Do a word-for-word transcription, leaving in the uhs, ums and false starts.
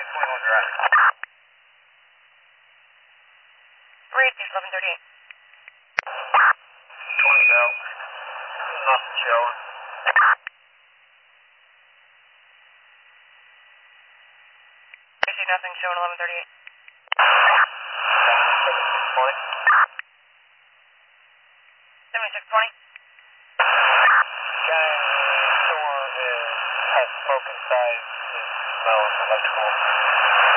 twenty-one drive. Read eleven thirty-eight. twenty out. Nothing showing. I see nothing showing eleven thirty-eight. seventy-six twenty. seventy-six twenty. Guy in the store is, has smoke inside, is smelling electrical.